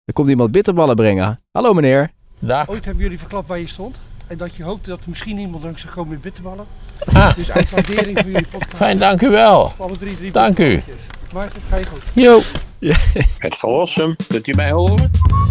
Er komt iemand bitterballen brengen. Hallo meneer. Dag. Ooit hebben jullie verklapt waar je stond. En dat je hoopte dat er misschien iemand langs zou komen met bitterballen. Ah. Dus uit waardering voor jullie podcast. Fijn, dank u wel. Voor alle drie Dank u. bitterballetjes. Maarten, ga je goed. Jo. Het verlossen, kunt u mij horen?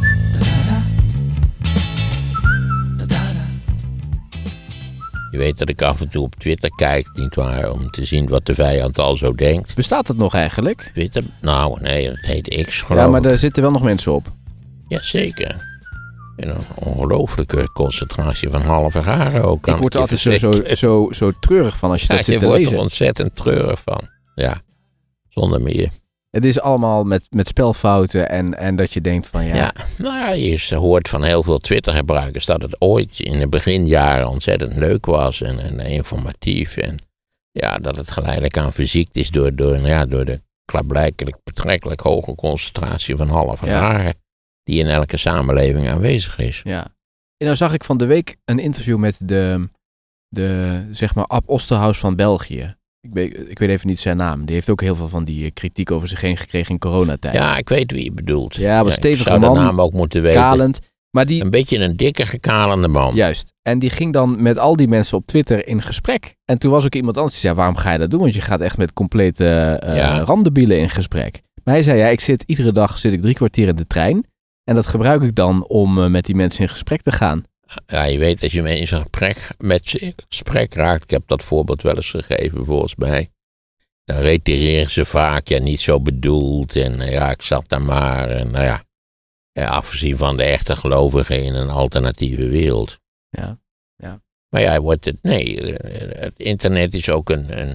Je weet dat ik af en toe op Twitter kijk, nietwaar, om te zien wat de vijand al zo denkt. Bestaat het nog eigenlijk? Twitter? Nou, nee, dat heet X geloof Ja, maar ik. daar zitten wel nog mensen op. Jazeker. En een ongelooflijke concentratie van halve garen ook. Ik word er altijd zo treurig van als je dat zit te je wordt lezen. er ontzettend treurig van. Ja, zonder meer. Het is allemaal met spelfouten en dat je denkt van ja. Ja, nou ja, je hoort van heel veel Twitter-gebruikers dat het ooit in de beginjaren ontzettend leuk was en informatief. En ja, dat het geleidelijk aan verziekt is door de klaarblijkelijk betrekkelijk hoge concentratie van halve garen die in elke samenleving aanwezig is. Ja. En dan zag ik van de week een interview met de zeg maar Ab Osterhaus van België. Ik weet even niet zijn naam. Die heeft ook heel veel van die kritiek over zich heen gekregen in coronatijd. Ja, ik weet wie je bedoelt. Ja, maar stevige man. Ik zou de man, naam ook moeten weten. kalend. Maar die, een beetje een dikke, gekalende man. Juist. En die ging dan met al die mensen op Twitter in gesprek. En toen was ook iemand anders die zei, waarom ga je dat doen? Want je gaat echt met complete randebielen in gesprek. Maar hij zei, iedere dag zit ik 3 kwartier in de trein. En dat gebruik ik dan om met die mensen in gesprek te gaan. Ja, je weet, als je met ze in gesprek raakt, ik heb dat voorbeeld wel eens gegeven volgens mij, dan reitereren ze vaak, ja, niet zo bedoeld en ja, ik zat daar maar. En afgezien van de echte gelovigen in een alternatieve wereld. Ja. Maar ja, het internet is ook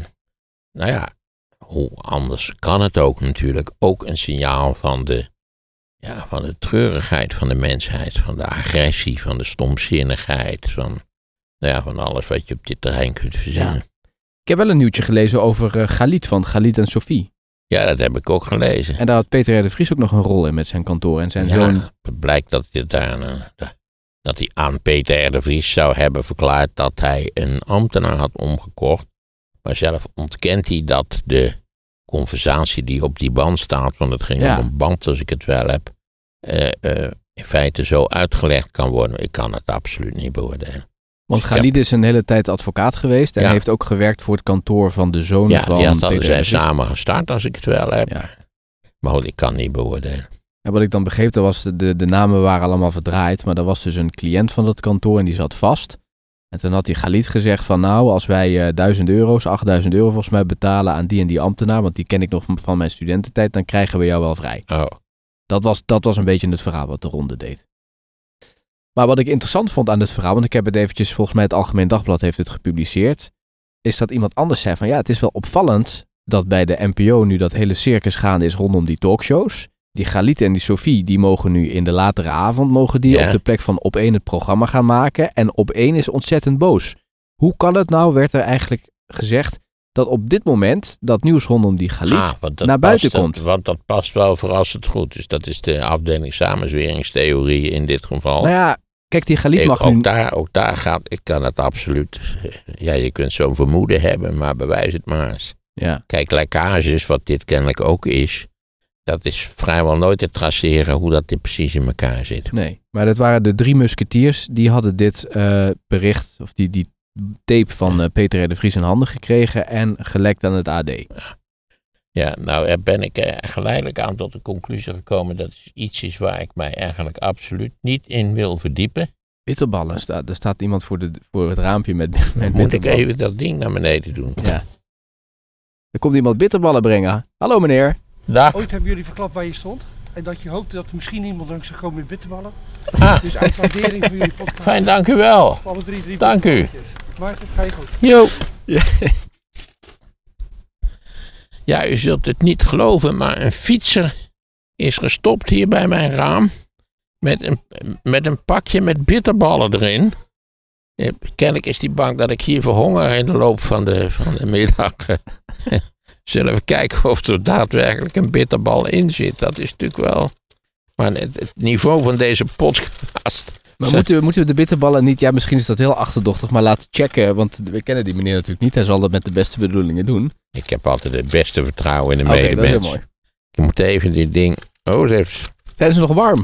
hoe anders kan het ook natuurlijk, ook een signaal van de treurigheid van de mensheid, van de agressie, van de stomzinnigheid, van alles wat je op dit terrein kunt verzinnen. Ja. Ik heb wel een nieuwtje gelezen over Galit van Galit en Sophie. Ja, dat heb ik ook gelezen. En daar had Peter R. de Vries ook nog een rol in met zijn kantoor en zijn zoon. Het blijkt dat hij aan Peter R. de Vries zou hebben verklaard dat hij een ambtenaar had omgekocht. Maar zelf ontkent hij dat de conversatie die op die band staat, want het ging om een band als ik het wel heb, in feite zo uitgelegd kan worden. Ik kan het absoluut niet beoordelen. Want Galit is een hele tijd advocaat geweest en heeft ook gewerkt voor het kantoor van de zoon van Peter R. de Vries. Ja, die zijn samen gestart als ik het wel heb. Ja. Maar goed, ik kan niet beoordelen. En wat ik dan begreep, de namen waren allemaal verdraaid, maar er was dus een cliënt van dat kantoor en die zat vast. En toen had die Galit gezegd van als wij €1.000, €8.000 volgens mij betalen aan die en die ambtenaar, want die ken ik nog van mijn studententijd, dan krijgen we jou wel vrij. Oh. Dat was een beetje het verhaal wat de ronde deed. Maar wat ik interessant vond aan het verhaal, want ik heb het eventjes, volgens mij het Algemeen Dagblad heeft het gepubliceerd, is dat iemand anders zei van het is wel opvallend dat bij de NPO nu dat hele circus gaande is rondom die talkshows. Die Galit en die Sophie, die mogen nu in de latere avond op de plek van Op 1 het programma gaan maken. En Op 1 is ontzettend boos. Hoe kan het nou, werd er eigenlijk gezegd, dat op dit moment dat nieuws rondom die Galit naar buiten komt? Want dat past wel verrassend goed. Dus dat is de afdeling samenzweringstheorie in dit geval. Nou ja, kijk, die Galit mag nu... Ook daar gaat, ik kan het absoluut... Ja, je kunt zo'n vermoeden hebben, maar bewijs het maar eens. Ja. Kijk, lekkages, wat dit kennelijk ook is, dat is vrijwel nooit te traceren hoe dat dit precies in elkaar zit. Nee, maar dat waren de 3 musketiers, die hadden dit bericht, of die tape van Peter R. de Vries in handen gekregen en gelekt aan het AD. Ja, nou ben ik geleidelijk aan tot de conclusie gekomen dat het iets is waar ik mij eigenlijk absoluut niet in wil verdiepen. Bitterballen, er staat iemand voor het raampje met bitterballen. Moet ik even dat ding naar beneden doen? Ja. Er komt iemand bitterballen brengen. Hallo meneer. Dag. Ooit hebben jullie verklapt waar je stond. En dat je hoopte dat er misschien iemand langs zou komen met bitterballen. Ah. Dus uit waardering voor jullie podcast. Fijn, dank u wel. Voor alle drie dank u. Maarten, ga je goed. Jo. Ja, u zult het niet geloven, maar een fietser is gestopt hier bij mijn raam. Met een pakje met bitterballen erin. Kennelijk is die bang dat ik hier verhonger in de loop van de middag. Zullen we kijken of er daadwerkelijk een bitterbal in zit. Dat is natuurlijk wel... Maar het niveau van deze podcast... Maar moeten we de bitterballen niet... Ja, misschien is dat heel achterdochtig, maar laten checken. Want we kennen die meneer natuurlijk niet. Hij zal dat met de beste bedoelingen doen. Ik heb altijd het beste vertrouwen in de medemens. Oké, dat is heel mooi. Ik moet even dit ding... Oh, zijn ze nog warm?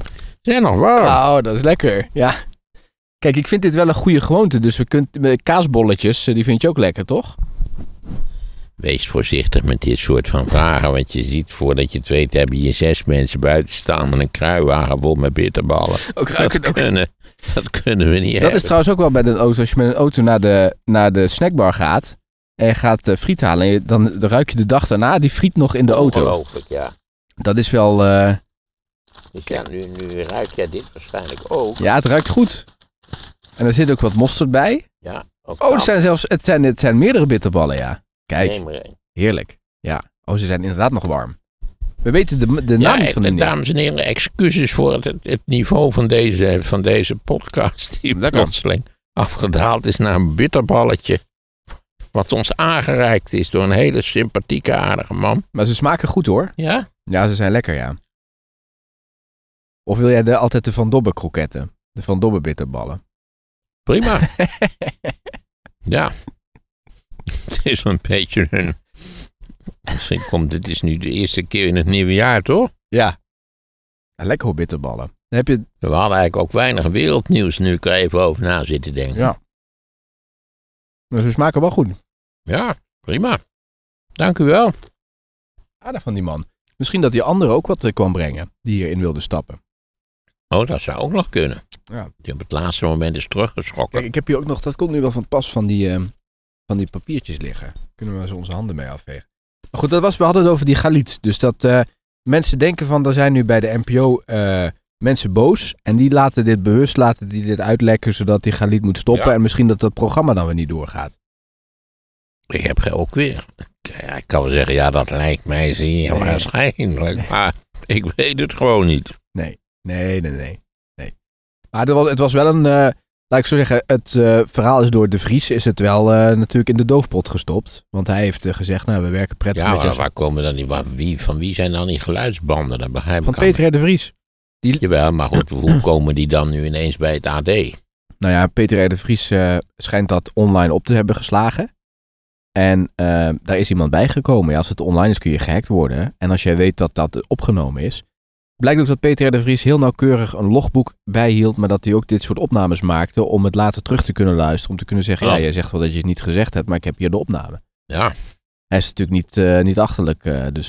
Zijn nog warm. Oh, dat is lekker. Ja. Kijk, ik vind dit wel een goede gewoonte. Dus kaasbolletjes, die vind je ook lekker, toch? Wees voorzichtig met dit soort van vragen. Want je ziet, voordat je het weet, hebben je 6 mensen buiten staan met een kruiwagen vol met bitterballen. Dat kunnen we niet hebben. Dat is trouwens ook wel bij een auto. Als je met een auto naar de snackbar gaat en je gaat friet halen, en dan ruik je de dag daarna die friet nog in de auto. Ongelooflijk, ja. Dat is wel... Dus ja, nu ruik jij dit waarschijnlijk ook. Ja, het ruikt goed. En er zit ook wat mosterd bij. Ja, het zijn meerdere bitterballen, ja. Kijk, Neem er een. heerlijk. Ja. Oh, ze zijn inderdaad nog warm. We weten de naam niet van de meneer. Dames en heren, excuses voor het niveau van deze podcast. Die plotseling afgedaald is naar een bitterballetje. Wat ons aangereikt is door een hele sympathieke, aardige man. Maar ze smaken goed, hoor. Ja? Ja, ze zijn lekker, ja. Of wil jij altijd de Van Dobbe kroketten? De Van Dobbe bitterballen? Prima. Ja. Het is een beetje een... Misschien dit is nu de eerste keer in het nieuwe jaar, toch? Ja. Lekker hoor, bitterballen. Dan heb je... We hadden eigenlijk ook weinig wereldnieuws nu ik er even over na zitten denken. Ja. Dus ze smaken wel goed. Ja, prima. Dank u wel. Aardig van die man. Misschien dat die andere ook wat kwam brengen, die hierin wilde stappen. Oh, dat zou ook nog kunnen. Ja. Die op het laatste moment is teruggeschrokken. Kijk, ik heb hier ook nog, dat komt nu wel van pas van die papiertjes liggen. Kunnen we zo onze handen mee afvegen. Maar goed, we hadden het over die Galit. Dus dat mensen denken van, er zijn nu bij de NPO mensen boos. En die laten dit uitlekken, zodat die Galit moet stoppen. Ja. En misschien dat programma dan weer niet doorgaat. Ik heb ook weer. Ik kan wel zeggen, ja, dat lijkt mij zeer waarschijnlijk. Maar ik weet het gewoon niet. Nee. Maar het was wel een... laat ik zo zeggen, het verhaal is door De Vries is het wel natuurlijk in de doofpot gestopt. Want hij heeft gezegd, nou, we werken prettig met jou. Ja, waar komen dan van wie zijn dan die geluidsbanden? Dat begrijp Van ik Peter R. De Vries. Jawel, maar goed, hoe komen die dan nu ineens bij het AD? Nou ja, Peter R. De Vries schijnt dat online op te hebben geslagen. En daar is iemand bijgekomen. Ja, als het online is kun je gehackt worden. En als jij weet dat dat opgenomen is. Blijkt ook dat Peter R. De Vries heel nauwkeurig een logboek bijhield. Maar dat hij ook dit soort opnames maakte. Om het later terug te kunnen luisteren. Om te kunnen zeggen, ja, jij zegt wel dat je het niet gezegd hebt. Maar ik heb hier de opname. Ja. Hij is natuurlijk niet achterlijk.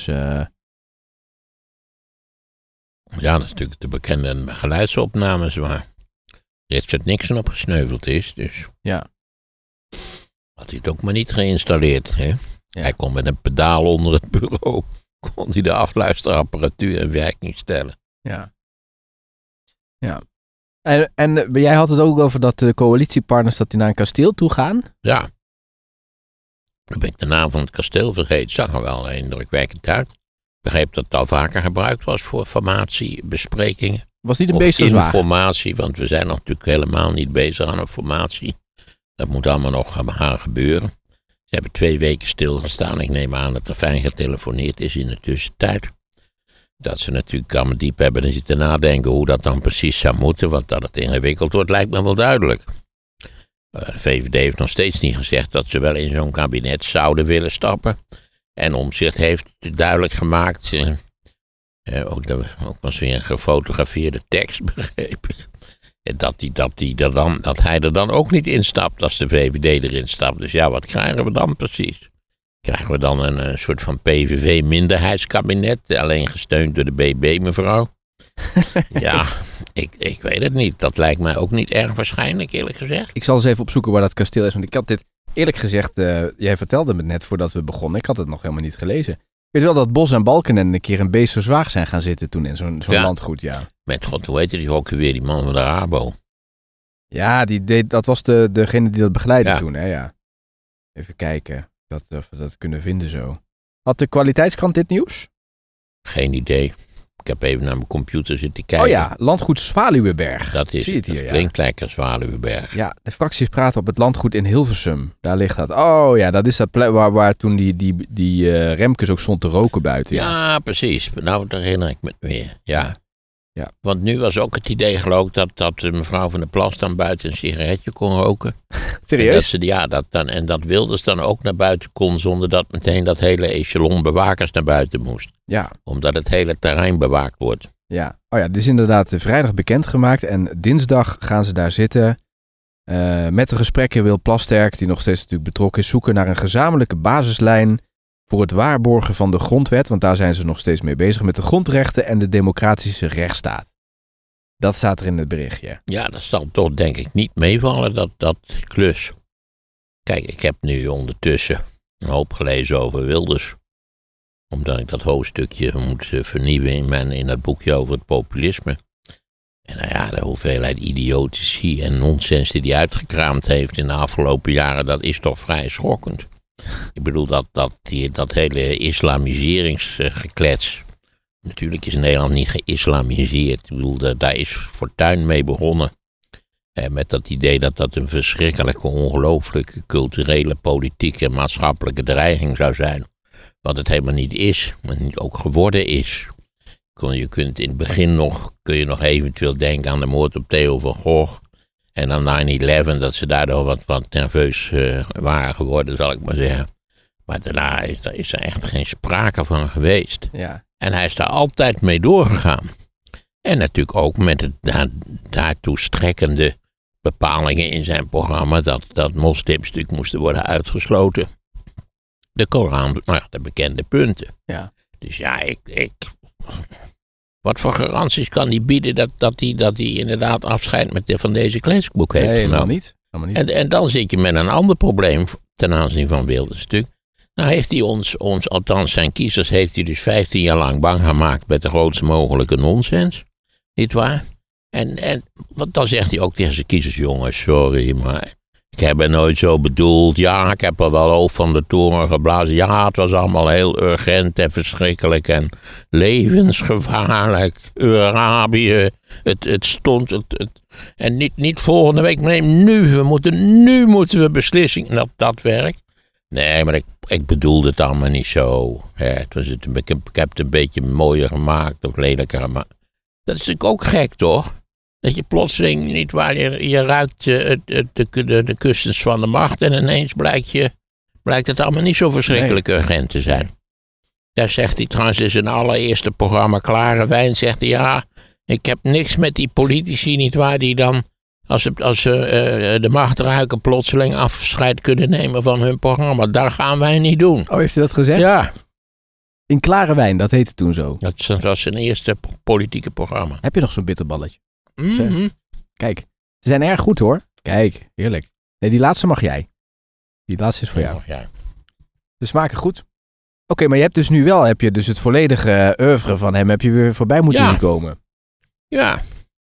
Ja, dat is natuurlijk de bekende geluidsopnames waar Richard Nixon op gesneuveld is. Dus ja. Had hij het ook maar niet geïnstalleerd. Hè? Ja. Hij kon met een pedaal onder het bureau kon hij de afluisterapparatuur in werking stellen. Ja. En jij had het ook over dat de coalitiepartners dat die naar een kasteel toe gaan. Ja. Dan ben ik de naam van het kasteel vergeten. Zag er wel indrukwekkend uit. Ik begreep dat het al vaker gebruikt was voor formatiebesprekingen. Was niet een beetje zwaar? Informatie, want we zijn natuurlijk helemaal niet bezig aan een formatie. Dat moet allemaal nog gaan gebeuren. Ze hebben 2 weken stilgestaan. Ik neem aan dat er fijn getelefoneerd is in de tussentijd. Dat ze natuurlijk allemaal diep hebben zitten nadenken hoe dat dan precies zou moeten. Want dat het ingewikkeld wordt lijkt me wel duidelijk. De VVD heeft nog steeds niet gezegd dat ze wel in zo'n kabinet zouden willen stappen. En Omtzigt heeft duidelijk gemaakt, ook was weer een gefotografeerde tekst, begreep ik. Dat hij er dan ook niet instapt als de VVD erin stapt. Dus ja, wat krijgen we dan precies? Krijgen we dan een soort van PVV-minderheidskabinet, alleen gesteund door de BB, mevrouw? Ja, ik weet het niet. Dat lijkt mij ook niet erg waarschijnlijk, eerlijk gezegd. Ik zal eens even opzoeken waar dat kasteel is. Want ik had dit, eerlijk gezegd, jij vertelde me net voordat we begonnen. Ik had het nog helemaal niet gelezen. Ik weet wel dat Bos en Balkenende een keer in Beesterswaag zijn gaan zitten toen in zo'n landgoed, ja. Met god, hoe heet die ook weer, die man van de Rabo? Ja, dat was degene die dat begeleidde toen, hè, ja. Even kijken of we dat kunnen vinden zo. Had de kwaliteitskrant dit nieuws? Geen idee. Ik heb even naar mijn computer zitten kijken. Oh ja, landgoed Zwaluweberg. Dat is Zie je het hier, het klinkt lekker, Zwaluweberg. Ja, de fracties praten op het landgoed in Hilversum. Daar ligt dat. Oh ja, dat is dat plek waar toen die Remkes ook stond te roken buiten. Ja, precies. Nou, dat herinner ik me weer. Ja. Ja. Want nu was ook het idee geloof ik dat mevrouw van der Plas dan buiten een sigaretje kon roken. Serieus? En dat Wilders dan ook naar buiten kon zonder dat meteen dat hele echelon bewakers naar buiten moest. Ja. Omdat het hele terrein bewaakt wordt. Ja, dit is inderdaad vrijdag bekendgemaakt. En dinsdag gaan ze daar zitten. Met de gesprekken wil Plasterk, die nog steeds natuurlijk betrokken is, zoeken naar een gezamenlijke basislijn voor het waarborgen van de grondwet. Want daar zijn ze nog steeds mee bezig met de grondrechten en de democratische rechtsstaat. Dat staat er in het berichtje. Ja, dat zal toch denk ik niet meevallen, dat klus. Kijk, ik heb nu ondertussen een hoop gelezen over Wilders. Omdat ik dat hoofdstukje moet vernieuwen in dat boekje over het populisme. En nou ja, de hoeveelheid idiotici en nonsens die hij uitgekraamd heeft in de afgelopen jaren, dat is toch vrij schokkend. Ik bedoel, dat hele islamiseringsgeklets. Natuurlijk is Nederland niet geïslamiseerd. Ik bedoel, daar is Fortuyn mee begonnen. Met dat idee dat dat een verschrikkelijke, ongelooflijke culturele, politieke en maatschappelijke dreiging zou zijn. Wat het helemaal niet is, maar niet ook geworden is. Je kunt in het begin kun je nog eventueel denken aan de moord op Theo van Gogh. En aan 9/11, dat ze daardoor wat nerveus waren geworden, zal ik maar zeggen. Maar daarna is er echt geen sprake van geweest. Ja. En hij is daar altijd mee doorgegaan. En natuurlijk ook met het daartoe strekkende bepalingen in zijn programma dat moslims natuurlijk moesten worden uitgesloten. De Koran, maar de bekende punten. Ja. Dus ja, wat voor garanties kan hij bieden dat hij inderdaad afscheid van deze kletskboek heeft genomen? Helemaal niet. En dan zit je met een ander probleem ten aanzien van Wilders natuurlijk. Nou heeft hij ons, althans zijn kiezers, heeft hij dus 15 jaar lang bang gemaakt met de grootst mogelijke nonsens. Niet waar? En want dan zegt hij ook tegen zijn kiezers, jongens, sorry, maar ik heb het nooit zo bedoeld. Ja, ik heb er wel hoofd van de toren geblazen. Ja, het was allemaal heel urgent en verschrikkelijk en levensgevaarlijk. Arabië, het stond... En niet volgende week, nee, nu moeten we beslissing. Dat werkt. Nee, maar ik bedoelde het allemaal niet zo. Ik heb het een beetje mooier gemaakt of lelijker gemaakt. Dat is natuurlijk ook gek, toch? Dat je plotseling niet waar je ruikt de kussens van de macht en ineens blijkt het allemaal niet zo verschrikkelijk urgent te zijn. Daar zegt hij trouwens in zijn allereerste programma Klare Wijn, zegt hij ja, ik heb niks met die politici niet waar die dan als ze de macht ruiken plotseling afscheid kunnen nemen van hun programma. Dat gaan wij niet doen. Oh, heeft hij dat gezegd? Ja. In Klare Wijn, dat heette toen zo. Dat was zijn eerste politieke programma. Heb je nog zo'n bitterballetje? Mm-hmm. Kijk, ze zijn erg goed hoor. Kijk, heerlijk. Nee, die laatste mag jij. Die laatste is voor jou. Ja. Ze smaken goed. Oké, maar je hebt dus nu wel het volledige oeuvre van hem heb je weer voorbij moeten komen. Ja.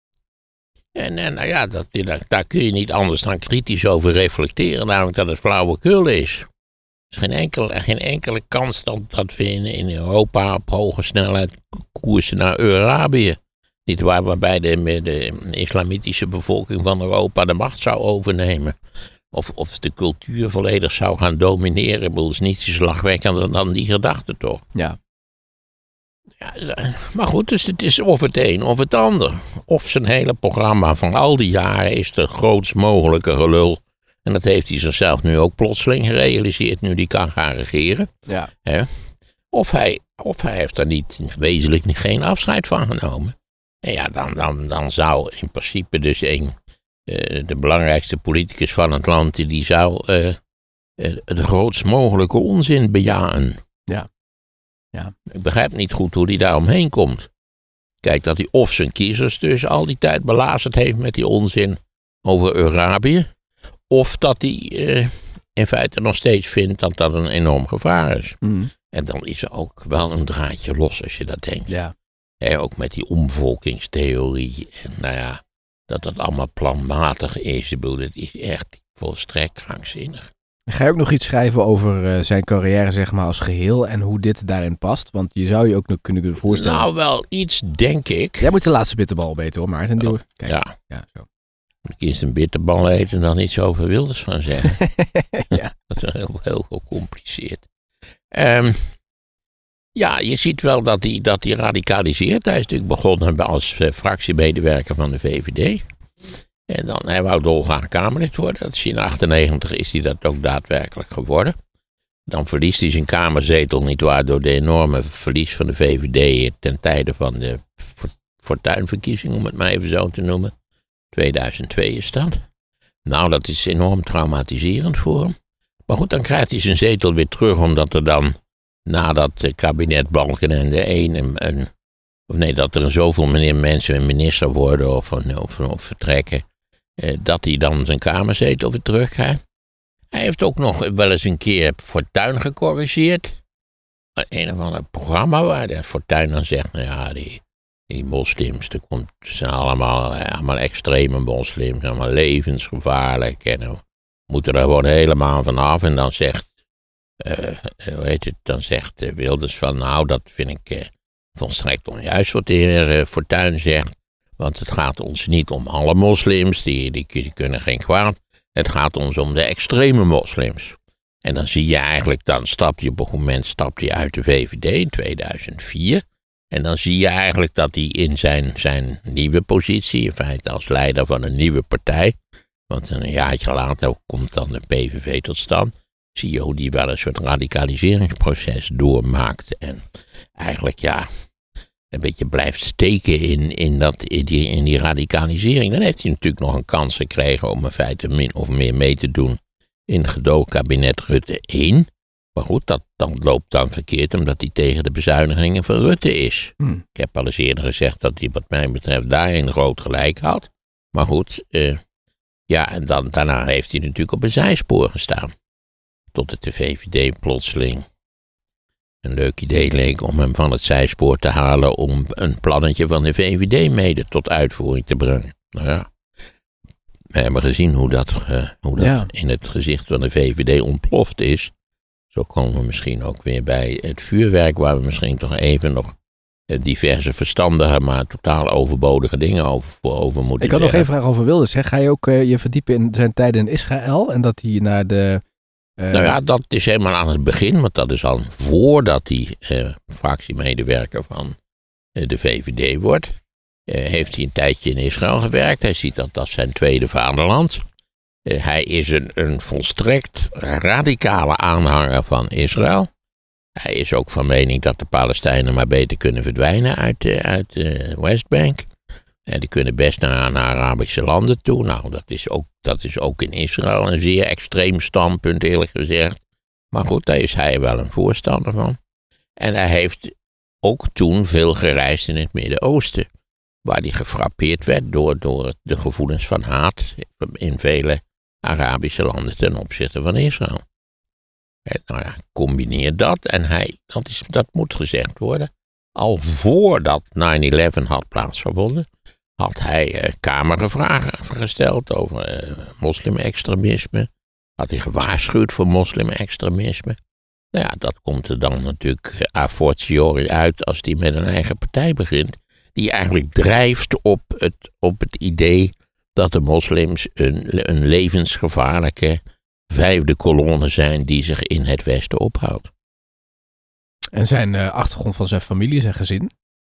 En nou ja, daar kun je niet anders dan kritisch over reflecteren, namelijk dat het flauwekul is. Er is geen enkele kans dat we in Europa op hoge snelheid koersen naar Arabië. Niet waar, waarbij de islamitische bevolking van Europa de macht zou overnemen. Of de cultuur volledig zou gaan domineren. Ik bedoel, het is niet zo slagwekkender dan die gedachte toch. Ja. Ja, maar goed, dus het is of het een of het ander. Of zijn hele programma van al die jaren is de grootst mogelijke gelul. En dat heeft hij zichzelf nu ook plotseling gerealiseerd, nu hij kan gaan regeren. Ja. Of hij heeft er wezenlijk geen afscheid van genomen. En ja, dan zou in principe dus de belangrijkste politicus van het land, die zou de grootst mogelijke onzin bejagen. Ja. Ik begrijp niet goed hoe hij daar omheen komt. Kijk, dat hij of zijn kiezers dus al die tijd belazerd heeft met die onzin over Arabië. Of dat hij in feite nog steeds vindt dat dat een enorm gevaar is. Mm. En dan is er ook wel een draadje los als je dat denkt. Ja. Ook met die omvolkingstheorie. En nou ja, dat allemaal planmatig is. Ik bedoel, het is echt volstrekt krankzinnig. Ga je ook nog iets schrijven over zijn carrière, zeg maar, als geheel en hoe dit daarin past? Want je zou je ook nog kunnen voorstellen. Nou, wel iets, denk ik. Jij moet de laatste bitterbal opeten hoor, Maarten. Doe. Kijk. Ja. Zo. Moet ik eerst een bitterbal eten en dan iets over Wilders gaan zeggen. Ja. Dat is heel, heel gecompliceerd. Ja, je ziet wel dat hij radicaliseert. Hij is natuurlijk begonnen als fractiemedewerker van de VVD. En dan hij wou dolgraag Kamerlid worden. Dat is in 1998 is hij dat ook daadwerkelijk geworden. Dan verliest hij zijn kamerzetel nietwaar door de enorme verlies van de VVD ten tijde van de Fortuynverkiezing, om het maar even zo te noemen. 2002 is dat. Nou, dat is enorm traumatiserend voor hem. Maar goed, dan krijgt hij zijn zetel weer terug, omdat er dan, nadat het kabinet Balkenende dat er zoveel mensen minister worden of vertrekken, dat hij dan zijn kamerzetel weer terugkrijgt. Hij heeft ook nog wel eens een keer Fortuyn gecorrigeerd. Een of ander programma waar de Fortuyn dan zegt, nou ja, die moslims, het zijn allemaal extreme moslims, allemaal levensgevaarlijk. En we moeten er gewoon helemaal vanaf. En dan zegt, Wilders van, nou, dat vind ik volstrekt onjuist wat de heer Fortuyn zegt. Want het gaat ons niet om alle moslims, die kunnen geen kwaad. Het gaat ons om de extreme moslims. En dan zie je eigenlijk, dan stap je op een moment uit de VVD in 2004. En dan zie je eigenlijk dat hij in zijn nieuwe positie, in feite als leider van een nieuwe partij, want een jaartje later komt dan de PVV tot stand, zie je hoe die wel een soort radicaliseringsproces doormaakt. En eigenlijk een beetje blijft steken in die radicalisering. Dan heeft hij natuurlijk nog een kans gekregen om in feite min of meer mee te doen in het gedoogkabinet Rutte 1. Maar goed, dat loopt dan verkeerd, omdat hij tegen de bezuinigingen van Rutte is. Ik heb al eens eerder gezegd dat hij wat mij betreft daarin groot gelijk had. Maar goed, en daarna heeft hij natuurlijk op een zijspoor gestaan. Tot het de VVD plotseling een leuk idee leek om hem van het zijspoor te halen om een plannetje van de VVD mede tot uitvoering te brengen. Nou ja, we hebben gezien hoe dat in het gezicht van de VVD ontploft is. Zo komen we misschien ook weer bij het vuurwerk, waar we misschien toch even nog diverse verstandige, maar totaal overbodige dingen over moeten zeggen. Ik had nog één vraag over Wilders. Ga je ook je verdiepen in zijn tijden in Israël en dat hij naar de... Nou ja, dat is helemaal aan het begin, want dat is al voordat hij fractiemedewerker van de VVD wordt. Heeft hij een tijdje in Israël gewerkt. Hij ziet dat als zijn tweede vaderland. Hij is een volstrekt radicale aanhanger van Israël. Hij is ook van mening dat de Palestijnen maar beter kunnen verdwijnen uit de Westbank. Die kunnen best naar Arabische landen toe. Nou, dat is ook in Israël een zeer extreem standpunt, eerlijk gezegd. Maar goed, daar is hij wel een voorstander van. En hij heeft ook toen veel gereisd in het Midden-Oosten, waar hij gefrappeerd werd door de gevoelens van haat in vele Arabische landen ten opzichte van Israël. Nou ja, combineer dat en dat moet gezegd worden. Al voordat 9/11 had plaatsgevonden, had hij kamervragen gesteld over moslimextremisme. Had hij gewaarschuwd voor moslimextremisme. Nou ja, dat komt er dan natuurlijk a fortiori uit als hij met een eigen partij begint. Die eigenlijk drijft op het idee dat de moslims een levensgevaarlijke vijfde kolonne zijn die zich in het Westen ophoudt. En zijn achtergrond van zijn familie, zijn gezin?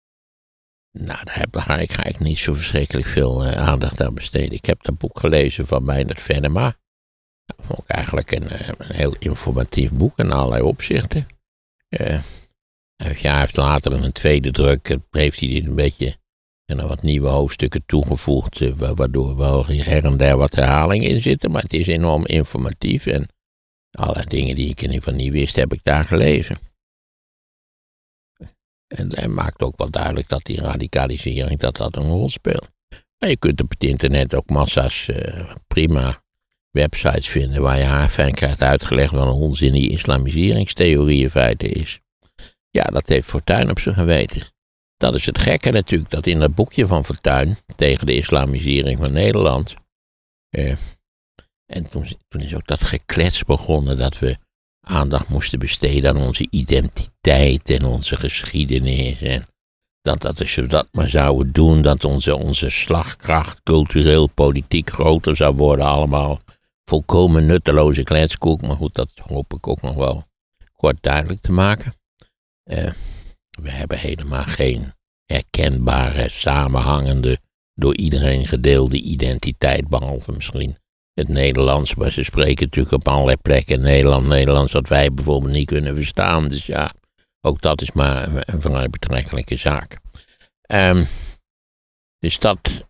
Nou, daar ga ik niet zo verschrikkelijk veel aandacht aan besteden. Ik heb dat boek gelezen van Meindert Venema. Dat vond ik eigenlijk een heel informatief boek in allerlei opzichten. Hij heeft later in een tweede druk, heeft hij een beetje wat nieuwe hoofdstukken toegevoegd, waardoor wel her en der wat herhaling in zitten. Maar het is enorm informatief en allerlei dingen die ik in ieder geval niet wist, heb ik daar gelezen. En hij maakt ook wel duidelijk dat die radicalisering dat een rol speelt. Maar je kunt op het internet ook massa's prima websites vinden waar je haar fijn krijgt uitgelegd wat een onzin die islamiseringstheorie in feite is. Ja, dat heeft Fortuyn op zijn geweten. Dat is het gekke natuurlijk, dat in dat boekje van Fortuyn tegen de islamisering van Nederland. En toen is ook dat geklets begonnen dat we aandacht moesten besteden aan onze identiteit en onze geschiedenis. En dat als we dat maar zouden doen, dat onze slagkracht cultureel, politiek groter zou worden. Allemaal volkomen nutteloze kletskoek. Maar goed, dat hoop ik ook nog wel kort duidelijk te maken. We hebben helemaal geen herkenbare, samenhangende, door iedereen gedeelde identiteit, behalve misschien het Nederlands, maar ze spreken natuurlijk op allerlei plekken Nederlands wat wij bijvoorbeeld niet kunnen verstaan. Dus ja, ook dat is maar een vrij betrekkelijke zaak. Dus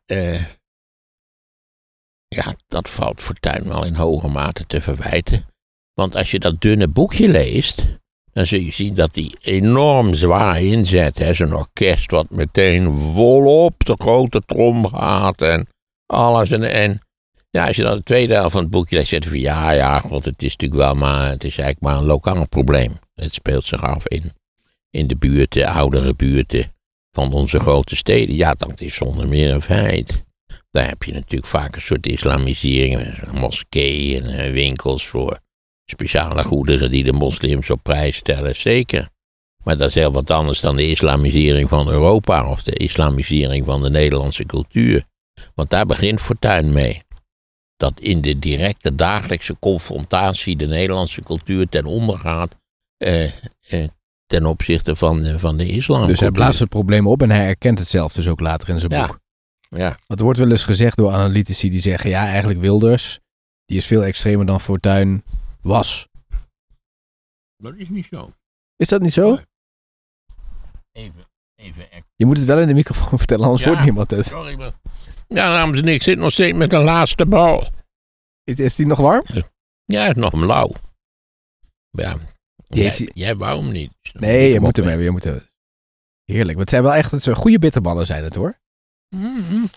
dat valt Fortuyn wel in hoge mate te verwijten. Want als je dat dunne boekje leest, dan zul je zien dat hij enorm zwaar inzet. Hè? Zo'n orkest wat meteen volop de grote trom gaat en alles. En ja, als je dan de tweede helft van het boekje leest, zegt hij van god, het is natuurlijk wel maar, het is eigenlijk maar een lokaal probleem. Het speelt zich af in de buurten, oudere buurten van onze grote steden. Ja, dat is zonder meer een feit. Daar heb je natuurlijk vaak een soort islamisering, moskeeën en winkels voor speciale goederen die de moslims op prijs stellen, zeker. Maar dat is heel wat anders dan de islamisering van Europa of de islamisering van de Nederlandse cultuur. Want daar begint Fortuyn mee. Dat in de directe dagelijkse confrontatie de Nederlandse cultuur ten onder gaat ten opzichte van de islam. Dus hij blaast het probleem op en hij erkent het zelf dus ook later in zijn boek. Ja. Want er wordt wel eens gezegd door analytici die zeggen, ja, eigenlijk Wilders, die is veel extremer dan Fortuyn was. Dat is niet zo. Is dat niet zo? Even. Je moet het wel in de microfoon vertellen, anders hoort niemand het. Sorry, maar... Ja, dames en heren, ik zit nog steeds met de laatste bal. Is die nog warm? Ja, het is nog lauw. Ja, jij wou hem niet. Nee, je moet hem hebben. Heerlijk, want het zijn wel echt goede bitterballen zijn het hoor. Mm-hmm.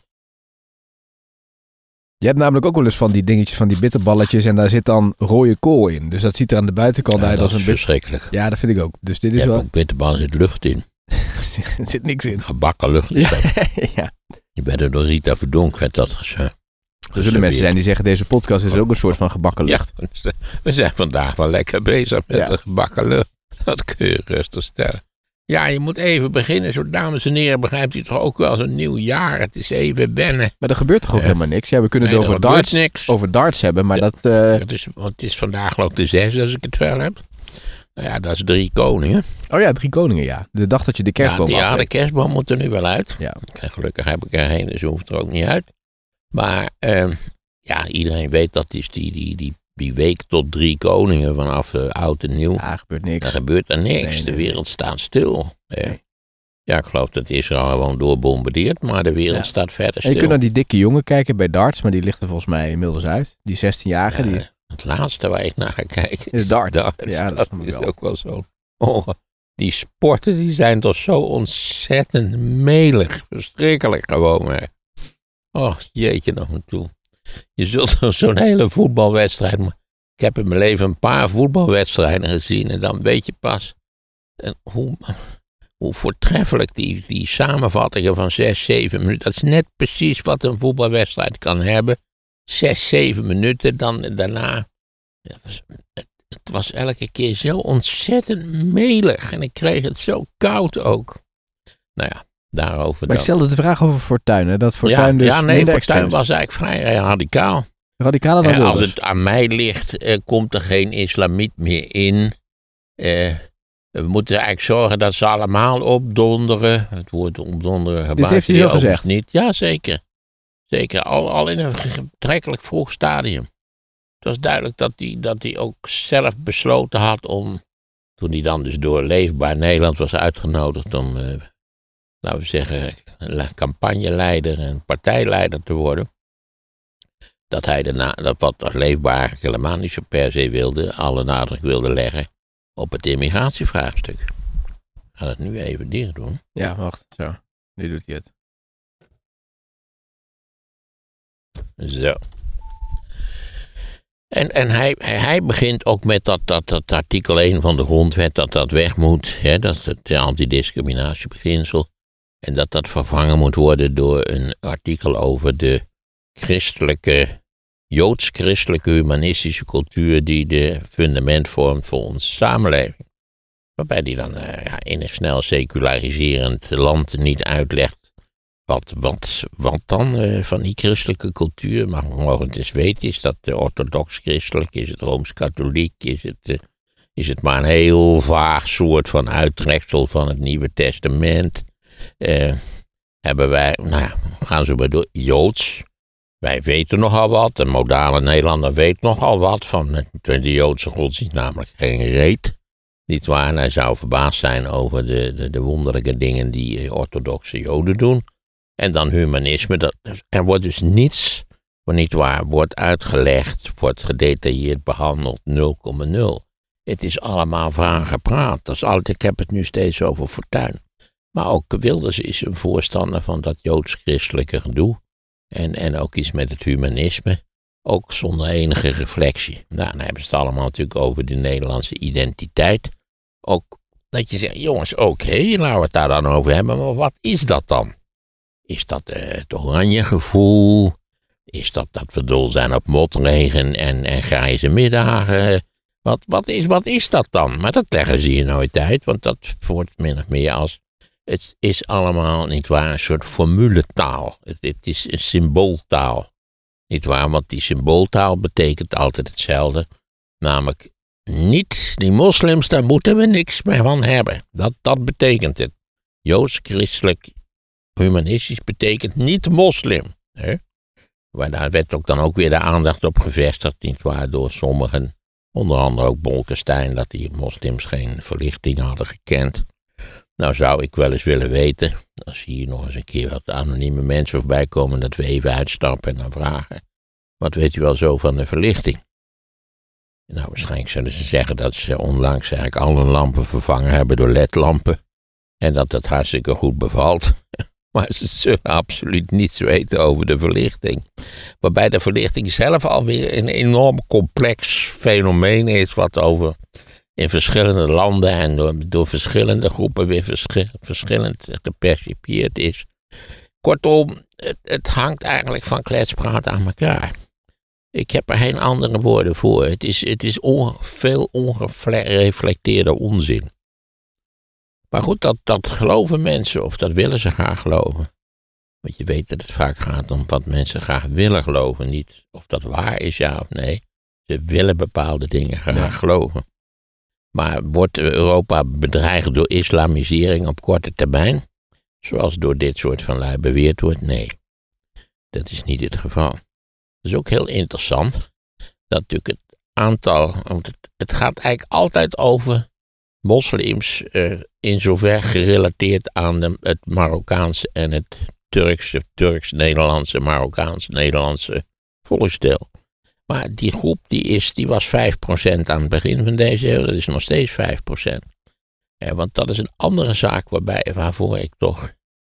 Je hebt namelijk ook wel eens van die dingetjes, van die bitterballetjes en daar zit dan rode kool in. Dus dat ziet er aan de buitenkant uit als een verschrikkelijk. Ja, dat vind ik ook. Dus dit is wel... ook bitterballen, er zit lucht in. Er zit niks in. Gebakken lucht. Ja. Je bent er door Rita Verdonk, werd dat gezegd. Er zullen mensen zijn die zeggen, deze podcast is ook een soort van gebakken lucht. Ja, we zijn vandaag wel lekker bezig met de gebakken lucht. Dat kun je rustig stellen. Ja, je moet even beginnen. Zo, dames en heren, begrijpt u toch ook wel zo'n nieuw jaar. Het is even wennen. Maar er gebeurt toch ook helemaal niks? Ja, we kunnen het over darts hebben, maar dat... Het is vandaag geloof ik de 6e, als ik het wel heb. Nou ja, dat is 3 Koningen. Oh ja, 3 Koningen, ja. De dag dat je de kerstboom afbreekt. Ja, de kerstboom moet er nu wel uit. Ja. Gelukkig heb ik er heen, dus hoeft er ook niet uit. Maar iedereen weet dat is die week tot 3 Koningen vanaf oud en nieuw. Ja, gebeurt niks. Er gebeurt er niks. Nee. De wereld staat stil. Nee. Ja, ik geloof dat Israël gewoon doorbombardeert, maar de wereld staat verder stil. En je kunt naar die dikke jongen kijken bij darts, maar die ligt er volgens mij inmiddels uit. Die 16-jarige. Ja, het laatste waar ik naar ga kijken is darts. Ja, dat is ook wel zo. Oh, die sporten die zijn toch zo ontzettend melig. Verschrikkelijk gewoon. Hè. Oh, jeetje nog een toe. Je zult zo'n hele voetbalwedstrijd... Ik heb in mijn leven een paar voetbalwedstrijden gezien en dan weet je pas hoe voortreffelijk die samenvattingen van 6, 7 minuten. Dat is net precies wat een voetbalwedstrijd kan hebben. 6, 7 minuten, dan daarna... Het was elke keer zo ontzettend melig en ik kreeg het zo koud ook. Nou ja, daarover Maar ik stelde de vraag over Fortuyn, hè? Dat Fortuyn Fortuyn was eigenlijk vrij radicaal. Radicaler dan Wilders. Als het aan mij ligt, komt er geen islamiet meer in. We moeten eigenlijk zorgen dat ze allemaal opdonderen. Het woord opdonderen gebruikt. Dit heeft hij zo gezegd? Niet. Ja, zeker. Zeker, al in een betrekkelijk vroeg stadium. Het was duidelijk dat hij ook zelf besloten had om, toen hij dan dus door Leefbaar Nederland was uitgenodigd om, laten we zeggen, campagneleider en partijleider te worden. Dat hij dat wat Leefbaar helemaal niet zo per se wilde, alle nadruk wilde leggen op het immigratievraagstuk. Ik ga het nu even dicht doen. Ja, wacht. Zo. Nu doet hij het. Zo. En hij begint ook met dat artikel 1 van de grondwet, dat weg moet. Hè, dat is het antidiscriminatiebeginsel. En dat vervangen moet worden door een artikel over de joods-christelijke humanistische cultuur die de fundament vormt voor onze samenleving. Waarbij die dan in een snel seculariserend land niet uitlegt wat dan van die christelijke cultuur. Maar we mogen het eens weten, is dat orthodox-christelijk, is het rooms-katholiek, is het maar een heel vaag soort van uittreksel van het Nieuwe Testament. Hebben wij, gaan ze maar door, Joods. Wij weten nogal wat, een modale Nederlander weet nogal wat van de Joodse godsdienst, namelijk geen reet. Niet waar, en hij zou verbaasd zijn over de wonderlijke dingen die orthodoxe Joden doen. En dan humanisme. Er wordt dus niets, niet waar, wordt uitgelegd, wordt gedetailleerd behandeld, 0,0. Het is allemaal vragenpraat. Dat is altijd, ik heb het nu steeds over Fortuyn. Maar ook Wilders is een voorstander van dat joods-christelijke gedoe. En ook iets met het humanisme. Ook zonder enige reflectie. Nou, dan hebben ze het allemaal natuurlijk over de Nederlandse identiteit. Ook dat je zegt, jongens, oké, laten we het daar dan over hebben. Maar wat is dat dan? Is dat het oranje gevoel? Is dat we dol zijn op motregen en grijze middagen? Wat is dat dan? Maar dat leggen ze je nooit uit, want dat wordt min of meer als... Het is allemaal, nietwaar, een soort formuletaal. Het is een symbooltaal. Nietwaar, want die symbooltaal betekent altijd hetzelfde. Namelijk, niet die moslims, daar moeten we niks meer van hebben. Dat betekent het. Joods, christelijk, humanistisch betekent niet moslim. Hè? Maar daar werd ook dan ook weer de aandacht op gevestigd, nietwaar, door sommigen. Onder andere ook Bolkestein, dat die moslims geen verlichting hadden gekend. Nou zou ik wel eens willen weten, als hier nog eens een keer wat anonieme mensen voorbij komen, dat we even uitstappen en dan vragen. Wat weet u wel zo van de verlichting? Nou, waarschijnlijk zullen ze zeggen dat ze onlangs eigenlijk alle lampen vervangen hebben door ledlampen. En dat het hartstikke goed bevalt. Maar ze zullen absoluut niets weten over de verlichting. Waarbij de verlichting zelf alweer een enorm complex fenomeen is, wat over in verschillende landen en door verschillende groepen weer verschillend gepercipieerd is. Kortom, het hangt eigenlijk van kletspraat aan elkaar. Ik heb er geen andere woorden voor. Het is veel ongereflecteerde onzin. Maar goed, dat geloven mensen, of dat willen ze graag geloven. Want je weet dat het vaak gaat om wat mensen graag willen geloven. Niet of dat waar is, ja of nee. Ze willen bepaalde dingen graag geloven. Maar wordt Europa bedreigd door islamisering op korte termijn? Zoals door dit soort van lui beweerd wordt? Nee, dat is niet het geval. Dat is ook heel interessant. Dat natuurlijk het aantal, want het gaat eigenlijk altijd over moslims, in zover gerelateerd aan het Marokkaanse en het Turks-Nederlandse, Marokkaans-Nederlandse volksdeel. Maar die groep die was 5% aan het begin van deze eeuw, dat is nog steeds 5%. Want dat is een andere zaak waarvoor ik toch,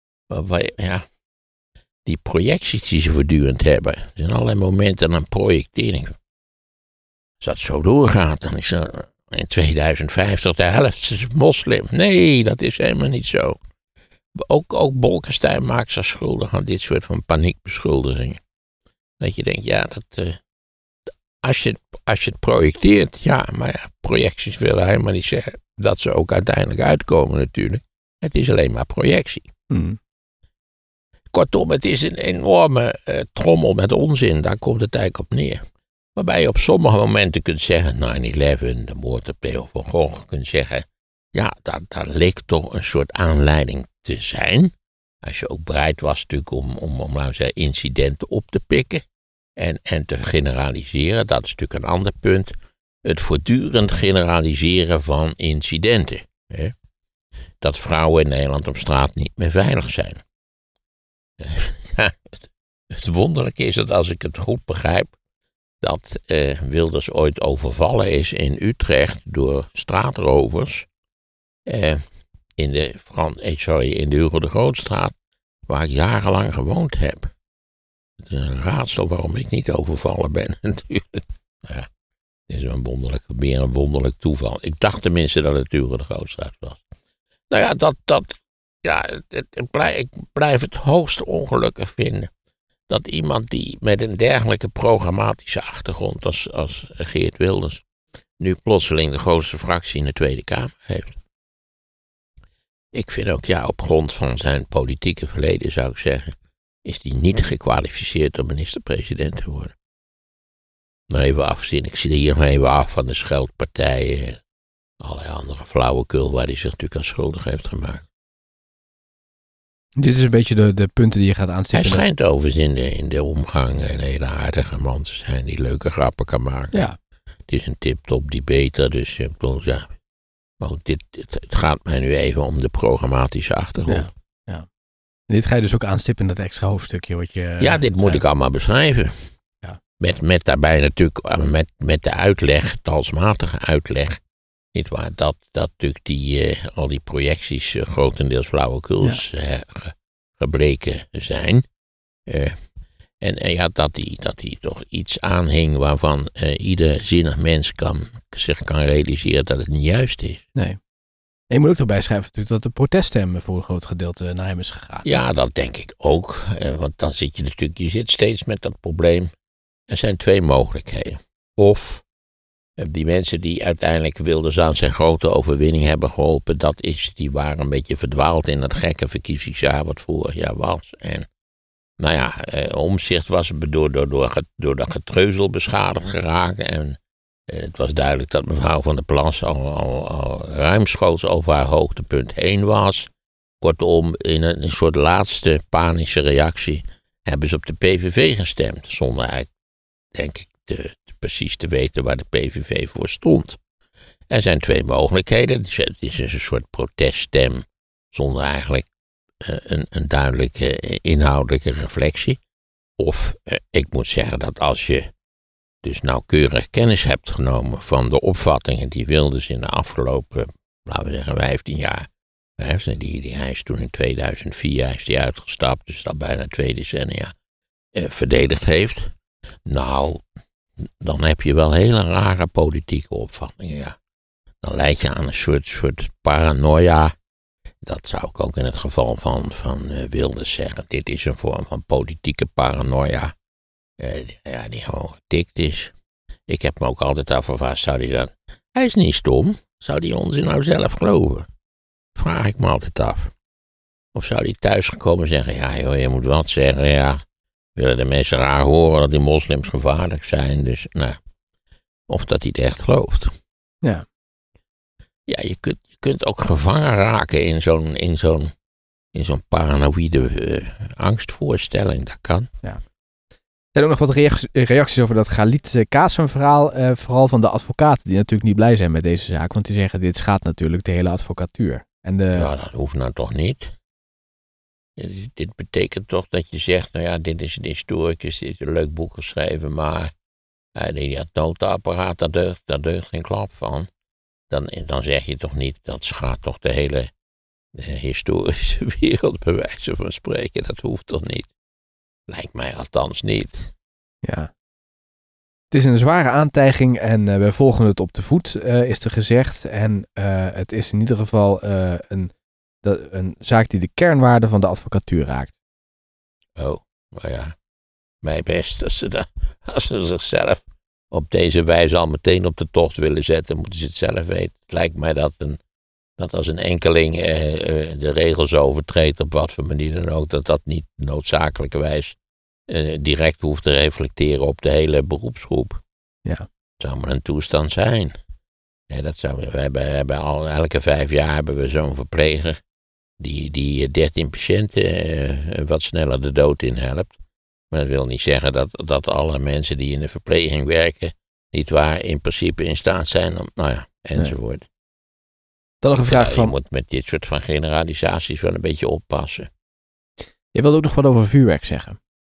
die projecties die ze voortdurend hebben. Er zijn allerlei momenten aan projectering. Als dat zo doorgaat, dan is er in 2050 de helft is moslim. Nee, dat is helemaal niet zo. Ook Bolkestein maakt zich schuldig aan dit soort van paniekbeschuldigingen. Dat je denkt, ja, als je het projecteert, ja, maar ja, projecties willen helemaal niet zeggen dat ze ook uiteindelijk uitkomen natuurlijk. Het is alleen maar projectie. Kortom, het is een enorme trommel met onzin, daar komt het eigenlijk op neer. Waarbij je op sommige momenten kunt zeggen, 9/11, de moord op Theo van Gogh, kunt zeggen, ja, daar leek toch een soort aanleiding te zijn. Als je ook bereid was natuurlijk om laten we zeggen, incidenten op te pikken en te generaliseren, dat is natuurlijk een ander punt. Het voortdurend generaliseren van incidenten. Hè? Dat vrouwen in Nederland op straat niet meer veilig zijn. Het wonderlijke is dat als ik het goed begrijp, dat Wilders ooit overvallen is in Utrecht door straatrovers in de Hugo de Grootstraat, waar ik jarenlang gewoond heb. Het is een raadsel waarom ik niet overvallen ben natuurlijk. Ja, het is meer een wonderlijk toeval. Ik dacht tenminste dat het Hugo de Grootstraat was. Nou ja, ik blijf het hoogst ongelukkig vinden dat iemand die met een dergelijke programmatische achtergrond als Geert Wilders nu plotseling de grootste fractie in de Tweede Kamer heeft. Ik vind ook, ja, op grond van zijn politieke verleden zou ik zeggen, is hij niet gekwalificeerd om minister-president te worden. Nou, even afzien, ik zie hier nog even af van de scheldpartijen, allerlei andere flauwekul waar hij zich natuurlijk aan schuldig heeft gemaakt. Dit is een beetje de punten die je gaat aanstippen. Hij schijnt overigens in de omgang een hele aardige man te zijn die leuke grappen kan maken. Ja. Het is een tip-top debater, dus ik bedoel, ja. Maar goed, het gaat mij nu even om de programmatische achtergrond. Ja. Dit ga je dus ook aanstippen in dat extra hoofdstukje wat je... Ja, dit moet ik allemaal beschrijven. Ja. Met daarbij natuurlijk, met de uitleg, talsmatige uitleg. Niet waar, dat natuurlijk al die projecties grotendeels flauwekuls gebleken zijn. En ja, dat die toch iets aanhing waarvan ieder zinnig mens zich kan realiseren dat het niet juist is. Nee. En je moet ook erbij schrijven natuurlijk dat de proteststem voor een groot gedeelte naar hem is gegaan. Ja, dat denk ik ook. Want dan zit je zit steeds met dat probleem. Er zijn twee mogelijkheden. Of die mensen die uiteindelijk Wilders aan zijn grote overwinning hebben geholpen, die waren een beetje verdwaald in dat gekke verkiezingsjaar wat vorig jaar was. En nou ja, Omtzigt was door dat getreuzel beschadigd geraakt. En het was duidelijk dat mevrouw Van der Plas al ruimschoots over haar hoogtepunt heen was. Kortom, in een soort laatste panische reactie hebben ze op de PVV gestemd. Zonder eigenlijk, denk ik, precies te weten waar de PVV voor stond. Er zijn twee mogelijkheden. Het is een soort proteststem zonder eigenlijk een duidelijke inhoudelijke reflectie. Of ik moet zeggen dat als je dus nauwkeurig kennis hebt genomen van de opvattingen die Wilders in de afgelopen, laten we zeggen, 15 jaar. Hij is toen in 2004 is die uitgestapt, dus dat bijna 2 decennia verdedigd heeft. Nou, dan heb je wel hele rare politieke opvattingen, ja. Dan leid je aan een soort paranoia. Dat zou ik ook in het geval van Wilders zeggen. Dit is een vorm van politieke paranoia. Die gewoon getikt is. Ik heb me ook altijd afgevraagd, hij is niet stom. Zou die onzin nou zelf geloven? Vraag ik me altijd af. Of zou hij thuisgekomen zeggen, ja joh, je moet wat zeggen, ja. Willen de mensen raar horen dat die moslims gevaarlijk zijn, dus nou. Of dat hij het echt gelooft. Ja. Ja, je kunt ook gevangen raken in zo'n paranoïde angstvoorstelling, dat kan. Ja. Er zijn ook nog wat reacties over dat Galit Kassem verhaal, vooral van de advocaten die natuurlijk niet blij zijn met deze zaak, want die zeggen dit schaadt natuurlijk de hele advocatuur. Ja, dat hoeft nou toch niet. Dit betekent toch dat je zegt, nou ja, dit is een historicus, dit is een leuk boek geschreven, maar dat notapparaat, daar deugt geen klap van. Dan zeg je toch niet, dat schaadt toch de hele historische wereld, bij wijze van spreken. Dat hoeft toch niet? Lijkt mij althans niet. Ja. Het is een zware aantijging en wij volgen het op de voet, is er gezegd. En het is in ieder geval een zaak die de kernwaarden van de advocatuur raakt. Oh, nou ja. Mij best. Als ze zichzelf op deze wijze al meteen op de tocht willen zetten, moeten ze het zelf weten. Het lijkt mij dat als een enkeling de regels overtreedt, op wat voor manier dan ook, dat niet noodzakelijkerwijs direct hoeft te reflecteren op de hele beroepsgroep. Ja. Het zou maar een toestand zijn. Ja, we hebben elke 5 jaar hebben we zo'n verpleger die 13 patiënten wat sneller de dood in helpt. Maar dat wil niet zeggen dat alle mensen die in de verpleging werken, niet waar, in principe in staat zijn om, nou ja, enzovoort. Nee. Dan nog een vraag van... Je moet met dit soort van generalisaties wel een beetje oppassen. Je wilde ook nog wat over vuurwerk zeggen.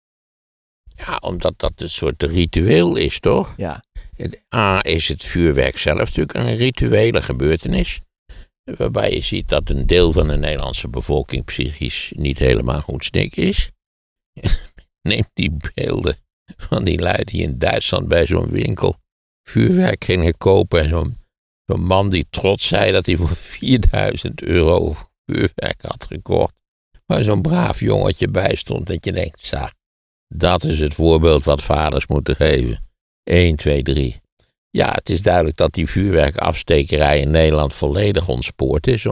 Ja, omdat dat een soort ritueel is, toch? Ja. Is het vuurwerk zelf natuurlijk een rituele gebeurtenis. Waarbij je ziet dat een deel van de Nederlandse bevolking psychisch niet helemaal goed snik is. Neem die beelden van die lui die in Duitsland bij zo'n winkel vuurwerk gingen kopen. En zo'n man die trots zei dat hij voor €4.000 vuurwerk had gekocht. Waar zo'n braaf jongetje bij stond. Dat je denkt, dat is het voorbeeld wat vaders moeten geven. 1, 2, 3. Ja, het is duidelijk dat die vuurwerkafstekerij in Nederland volledig ontspoord is.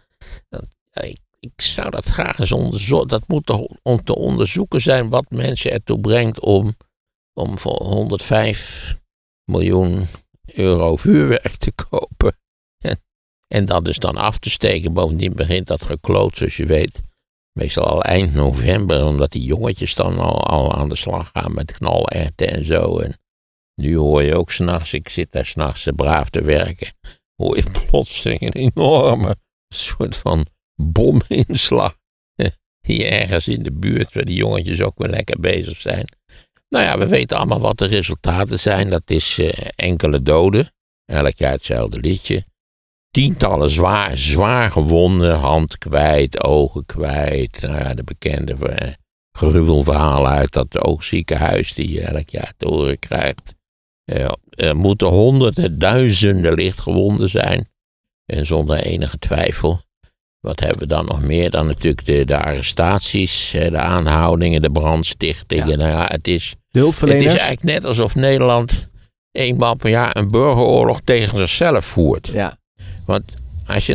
Ik zou dat graag eens onderzoeken. Dat moet toch om te onderzoeken zijn wat mensen ertoe brengt om voor €105 miljoen vuurwerk te kopen. En dat dus dan af te steken. Bovendien begint dat gekloot, zoals je weet, meestal al eind november. Omdat die jongetjes dan al aan de slag gaan met knalerwten en zo. En nu hoor je ook 's nachts, ik zit daar 's nachts braaf te werken, hoor je plotseling een enorme soort van bominslag. hier ergens in de buurt, waar die jongetjes ook weer lekker bezig zijn. Nou ja, we weten allemaal wat de resultaten zijn. Dat is enkele doden. Elk jaar hetzelfde liedje. Tientallen zwaar gewonden. Hand kwijt, ogen kwijt. Nou ja, de bekende gruwelverhalen uit dat oogziekenhuis die je elk jaar te horen krijgt. Er moeten honderden, duizenden lichtgewonden zijn. En zonder enige twijfel. Wat hebben we dan nog meer? Dan natuurlijk de arrestaties, de aanhoudingen, de brandstichtingen. Ja. Nou ja, het is eigenlijk net alsof Nederland eenmaal per jaar een burgeroorlog tegen zichzelf voert. Ja. Want als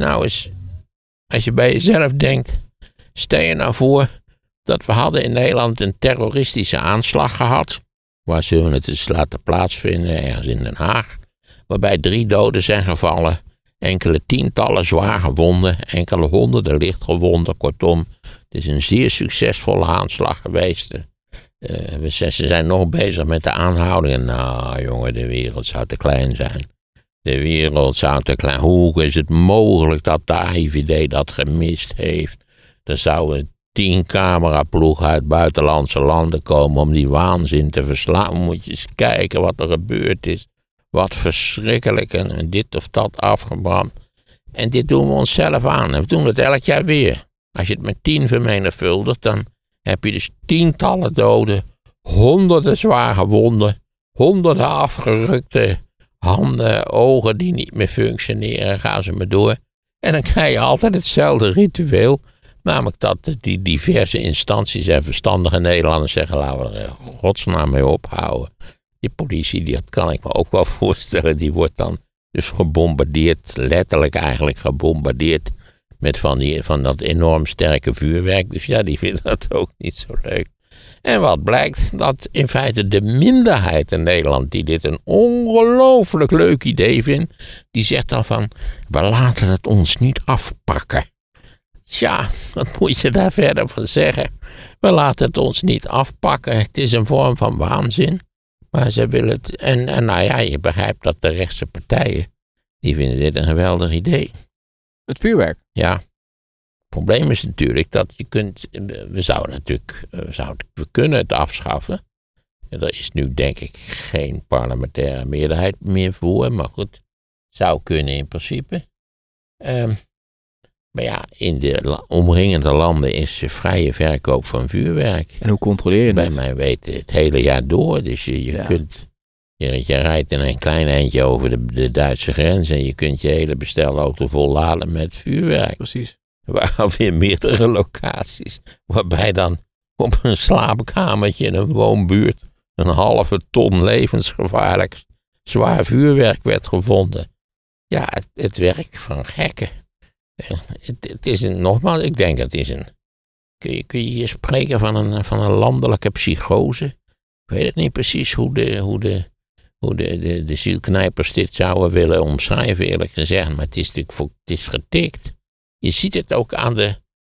je bij jezelf denkt, stel je nou voor dat we hadden in Nederland een terroristische aanslag gehad. Waar zullen we het eens laten plaatsvinden, ergens in Den Haag. Waarbij 3 doden zijn gevallen. Enkele tientallen zwaar gewonden, enkele honderden lichtgewonden. Kortom, het is een zeer succesvolle aanslag geweest. Ze zijn nog bezig met de aanhoudingen. Nou jongen, de wereld zou te klein zijn. De wereld zou te klein. Hoe is het mogelijk dat de AIVD dat gemist heeft? Er zouden 10 cameraploegen uit buitenlandse landen komen om die waanzin te verslaan. Moet je eens kijken wat er gebeurd is. Wat verschrikkelijk en dit of dat afgebrand. En dit doen we onszelf aan. En we doen het elk jaar weer. Als je het met 10 vermenigvuldigt, dan heb je dus tientallen doden, honderden zwaar gewonden, honderden afgerukte handen, ogen die niet meer functioneren, gaan ze maar door. En dan krijg je altijd hetzelfde ritueel. Namelijk dat die diverse instanties en verstandige Nederlanders zeggen, laten we er godsnaam mee ophouden. Die politie, dat kan ik me ook wel voorstellen, die wordt dan dus gebombardeerd, letterlijk eigenlijk gebombardeerd met van dat enorm sterke vuurwerk. Dus ja, die vinden dat ook niet zo leuk. En wat blijkt, dat in feite de minderheid in Nederland die dit een ongelooflijk leuk idee vindt, die zegt dan van, we laten het ons niet afpakken. Tja, wat moet je daar verder van zeggen? We laten het ons niet afpakken, het is een vorm van waanzin. Maar ze willen het, en nou ja, je begrijpt dat de rechtse partijen, die vinden dit een geweldig idee. Het vuurwerk? Ja. Het probleem is natuurlijk dat we kunnen het afschaffen. Er is nu denk ik geen parlementaire meerderheid meer voor, maar goed, zou kunnen in principe. Maar ja, in de omringende landen is vrije verkoop van vuurwerk. En hoe controleer je dat? Bij mij weten het hele jaar door. Dus je rijdt in een klein eindje over de Duitse grens en je kunt je hele bestelauto volladen met vuurwerk. Precies. Of in meerdere locaties. Waarbij dan op een slaapkamertje in een woonbuurt een halve ton levensgevaarlijk zwaar vuurwerk werd gevonden. Ja, het werk van gekken. Het is nogmaals, ik denk het is een. Kun je hier spreken van een landelijke psychose? Ik weet het niet precies hoe de zielknijpers dit zouden willen omschrijven, eerlijk gezegd. Maar het is natuurlijk het is getikt. Je ziet het ook aan de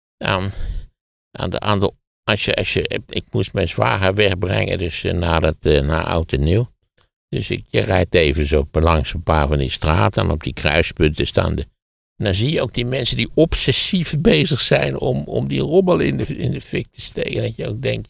ik moest mijn zwager wegbrengen, dus na Oud en Nieuw. Dus je rijdt even zo langs een paar van die straten en op die kruispunten staan en dan zie je ook die mensen die obsessief bezig zijn om die rommel in de fik te steken. Dat je ook denkt,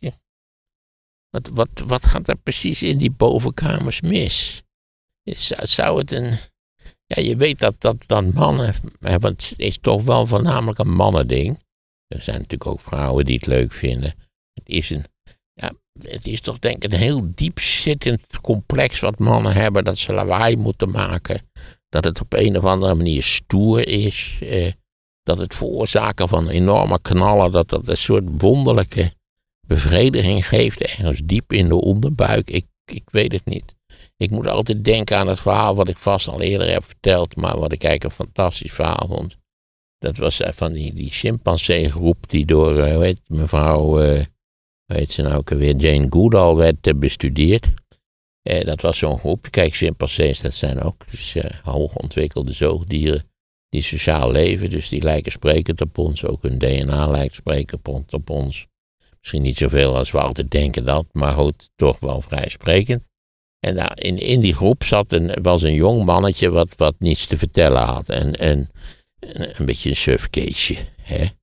wat gaat er precies in die bovenkamers mis? Zou het een. Ja, je weet dat mannen. Want het is toch wel voornamelijk een mannending. Er zijn natuurlijk ook vrouwen die het leuk vinden. Het is toch denk ik een heel diepzittend complex wat mannen hebben. Dat ze lawaai moeten maken. Dat het op een of andere manier stoer is. Dat het veroorzaken van enorme knallen. Dat een soort wonderlijke bevrediging geeft. Ergens diep in de onderbuik. Ik weet het niet. Ik moet altijd denken aan het verhaal wat ik vast al eerder heb verteld. Maar wat ik eigenlijk een fantastisch verhaal vond. Dat was van die chimpansee-groep die door mevrouw, heet ze nou ook alweer, Jane Goodall werd bestudeerd. Dat was zo'n groep. Kijk, chimpansees, dat zijn ook dus, hoogontwikkelde zoogdieren die sociaal leven. Dus die lijken sprekend op ons. Ook hun DNA lijkt sprekend op ons. Misschien niet zoveel als we altijd denken dat, maar goed, toch wel vrij sprekend. En nou, in die groep was een jong mannetje wat niets te vertellen had. En een beetje een sufkeesje. Hè?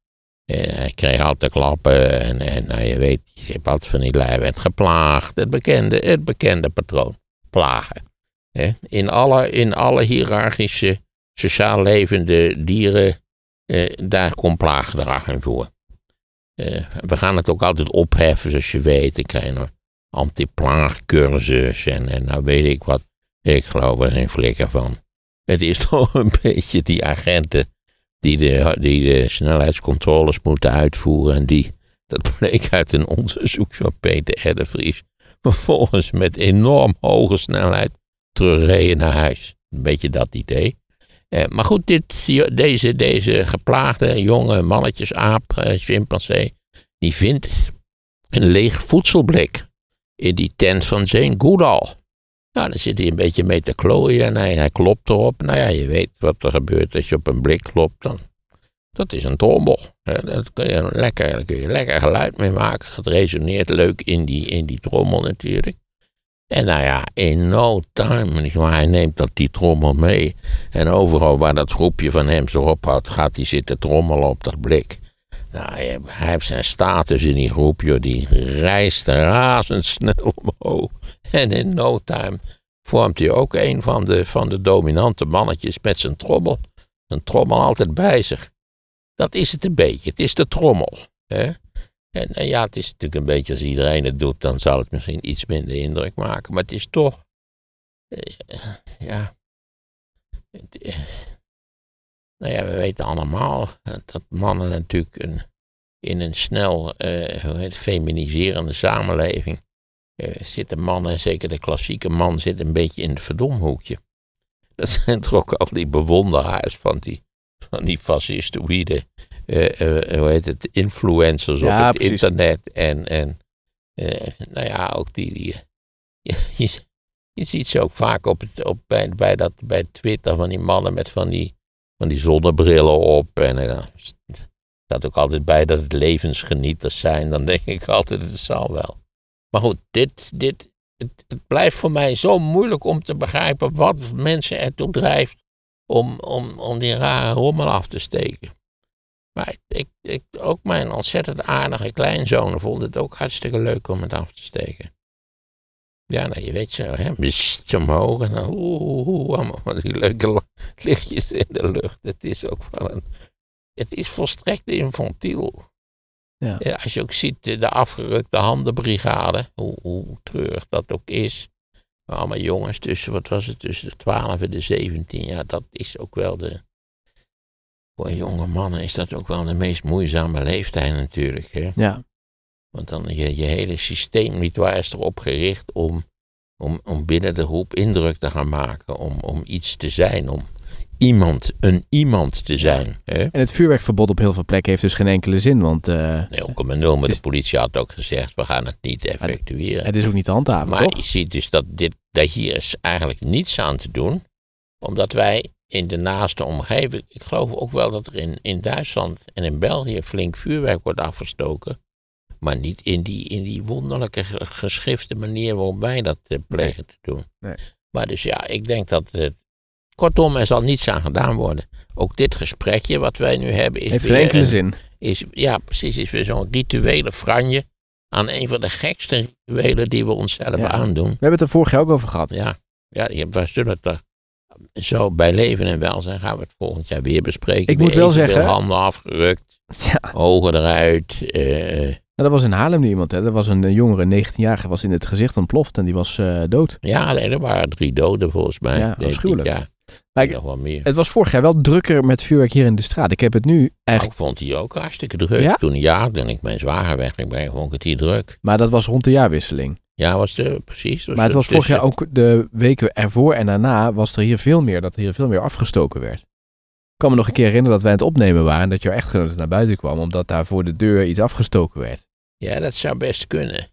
Hij kreeg altijd klappen en nou, je weet, je hebt altijd van die lui werd geplaagd. Het bekende patroon. Plagen. In alle hiërarchische, sociaal levende dieren, daar komt plaaggedrag in voor. We gaan het ook altijd opheffen, zoals je weet. Ik krijg een anti-plaagcursus en nou weet ik wat. Ik geloof er geen flikker van. Het is toch een beetje die agenten die de snelheidscontroles moeten uitvoeren. En dat bleek uit een onderzoek van Peter R. de Vries. Vervolgens met enorm hoge snelheid terugreden naar huis. Een beetje dat idee. Maar goed, deze geplaagde jonge mannetjesaap, chimpansee, die vindt een leeg voedselblik in die tent van Jane Goodall. Nou, dan zit hij een beetje mee te klooien en hij klopt erop. Nou ja, je weet wat er gebeurt als je op een blik klopt. Dat is een trommel. Daar kun je lekker geluid mee maken. Dat resoneert leuk in die trommel natuurlijk. En nou ja, in no time, hij neemt die trommel mee. En overal waar dat groepje van hem zo op had, gaat hij zitten trommelen op dat blik. Nou, hij heeft zijn status in die groep, joh, die reist razendsnel omhoog. En in no time vormt hij ook een van de dominante mannetjes met zijn trommel. Een trommel altijd bij zich. Dat is het een beetje, het is de trommel. Hè? En ja, het is natuurlijk een beetje, als iedereen het doet, dan zal het misschien iets minder indruk maken. Maar het is toch, nou ja, we weten allemaal dat mannen natuurlijk in een snel feminiserende samenleving zitten mannen, zeker de klassieke man, zit een beetje in het verdomhoekje. Dat zijn toch ook al die bewonderaars van die fascistoïde, influencers op het precies. Internet. En nou ja, ook je ziet ze ook vaak bij Twitter van die mannen met van die zonnebrillen op. En er staat ook altijd bij dat het levensgenieters zijn. Dan denk ik altijd, het zal wel. Maar goed, het blijft voor mij zo moeilijk om te begrijpen wat mensen ertoe drijft om die rare rommel af te steken. Maar ook mijn ontzettend aardige kleinzonen vonden het ook hartstikke leuk om het af te steken. Ja, nou je weet zo, hè, mist omhoog en dan allemaal die leuke lichtjes in de lucht. Het is ook het is volstrekt infantiel. Ja. Als je ook ziet de afgerukte handenbrigade, hoe treurig dat ook is. Allemaal jongens tussen de 12 en de 17 jaar, dat is ook wel voor jonge mannen is dat ook wel de meest moeizame leeftijd natuurlijk. Hè? Ja. Want dan je hele systeem niet waar is erop gericht om binnen de groep indruk te gaan maken, om iets te zijn, om iemand te zijn. Hè? En het vuurwerkverbod op heel veel plekken heeft dus geen enkele zin, want... nee, 0,0, maar de politie had ook gezegd, we gaan het niet effectueren. Het is ook niet te handhaven, maar toch? Je ziet dus dat hier is eigenlijk niets aan te doen, omdat wij in de naaste omgeving, ik geloof ook wel dat er in Duitsland en in België flink vuurwerk wordt afgestoken, maar niet in die wonderlijke geschifte manier waarop wij dat plegen te doen. Nee. Maar dus ja, ik denk dat kortom, er zal niets aan gedaan worden. Ook dit gesprekje wat wij nu hebben heeft geen enkele zin. Is weer zo'n rituele franje aan een van de gekste rituelen die we onszelf aandoen. We hebben het er vorig jaar ook over gehad. Ja, we zullen het er zo bij leven en welzijn gaan we het volgend jaar weer bespreken. Ik moet wel zeggen, handen afgerukt, ogen eruit. Dat was in Haarlem iemand, hè? Dat was een jongere, 19-jarige, was in het gezicht ontploft en die was dood. Ja, er waren 3 doden volgens mij. Ja, afschuwelijk. Ja. Maar nog wel meer. Het was vorig jaar wel drukker met vuurwerk hier in de straat. Ik heb het nu eigenlijk... Ik vond het hier ook hartstikke druk. Ja? Toen toen ik mijn zwager wegging, vond ik het hier druk. Maar dat was rond de jaarwisseling. Ja, precies. Maar het was vorig jaar ook de weken ervoor en daarna was er hier veel meer, dat er hier veel meer afgestoken werd. Ik kan me nog een keer herinneren dat wij aan het opnemen waren en dat jouw echtgenote naar buiten kwam, omdat daar voor de deur iets afgestoken werd. Ja, dat zou best kunnen.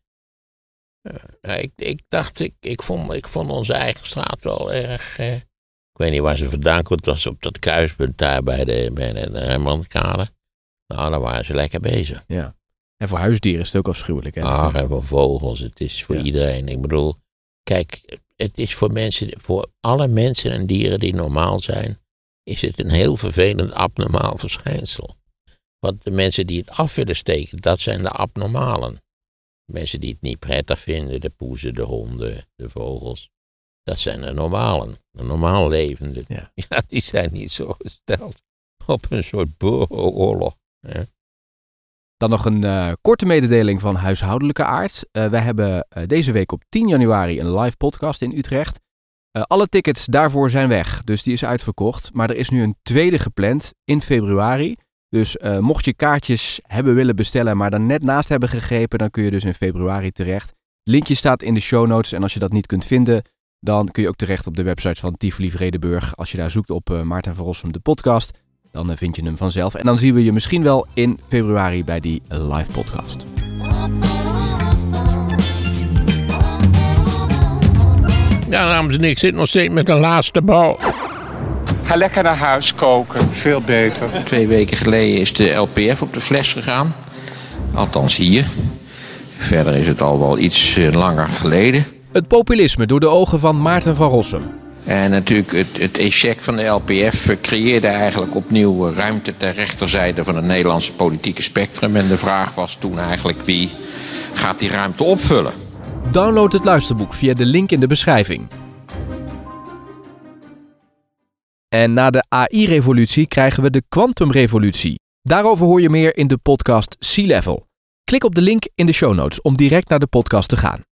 Ik vond onze eigen straat wel erg... ik weet niet waar ze vandaan komt. Het was op dat kruispunt daar bij de Rembrandtkade. Nou, daar waren ze lekker bezig. Ja. En voor huisdieren is het ook afschuwelijk. Hè? En voor vogels. Het is voor iedereen. Ik bedoel, kijk, het is voor alle mensen en dieren die normaal zijn, is het een heel vervelend abnormaal verschijnsel. Want de mensen die het af willen steken, dat zijn de abnormalen. Mensen die het niet prettig vinden, de poezen, de honden, de vogels. Dat zijn de normalen. De normaal levenden. Ja, die zijn niet zo gesteld op een soort burgeroorlog. Ja. Dan nog een korte mededeling van huishoudelijke aard. Wij hebben deze week op 10 januari een live podcast in Utrecht. Alle tickets daarvoor zijn weg, dus die is uitverkocht. Maar er is nu een tweede gepland in februari. Dus mocht je kaartjes hebben willen bestellen, maar dan net naast hebben gegrepen, dan kun je dus in februari terecht. Linkje staat in de show notes en als je dat niet kunt vinden, dan kun je ook terecht op de website van Tivoli Vredenburg. Als je daar zoekt op Maarten van Rossum de podcast, dan vind je hem vanzelf. En dan zien we je misschien wel in februari bij die live podcast. Ja, dames en heren, ik zit nog steeds met de laatste bal. Ga lekker naar huis koken, veel beter. 2 weken geleden is de LPF op de fles gegaan. Althans hier. Verder is het al wel iets langer geleden. Het populisme door de ogen van Maarten van Rossum. En natuurlijk het échec van de LPF creëerde eigenlijk opnieuw ruimte ter rechterzijde van het Nederlandse politieke spectrum. En de vraag was toen eigenlijk wie gaat die ruimte opvullen? Download het luisterboek via de link in de beschrijving. En na de AI-revolutie krijgen we de kwantumrevolutie. Daarover hoor je meer in de podcast Sea Level. Klik op de link in de show notes om direct naar de podcast te gaan.